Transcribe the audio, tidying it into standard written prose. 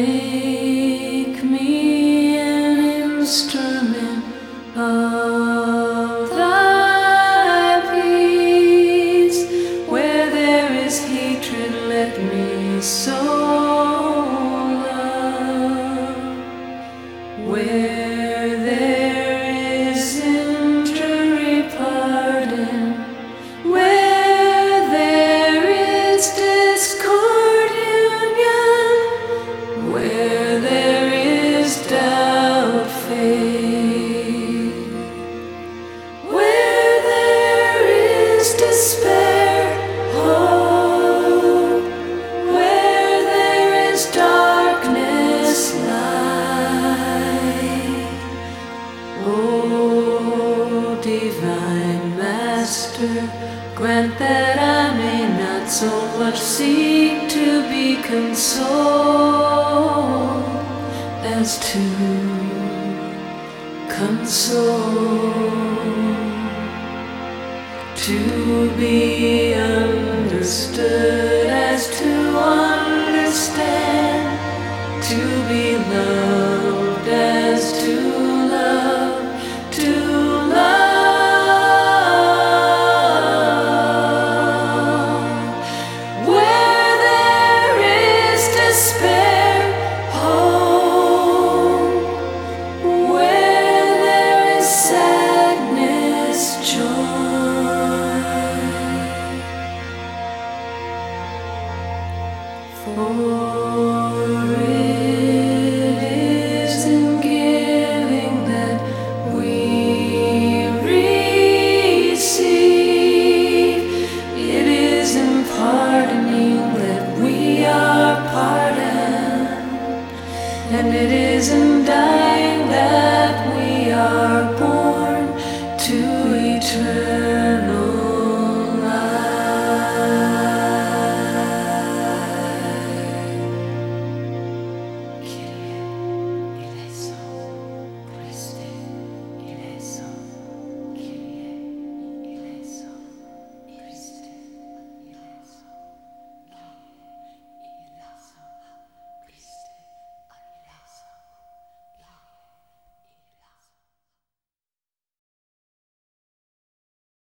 Make me an instrument of thy peace. Where there is hatred, let me sow love. Where there is injury, pardon. Where there is discord, union. Where there is doubt, faith. Where there is despair, hope. Where there is darkness, light. O divine Master, grant that I may not so much seek to be consoled as to console, to be understood as to understand, to be loved as to love, to love. Where there is despair, hope. Where there is sadness, joy. For it is in giving that we receive. It is in pardoning that we are pardoned. And it is in dying that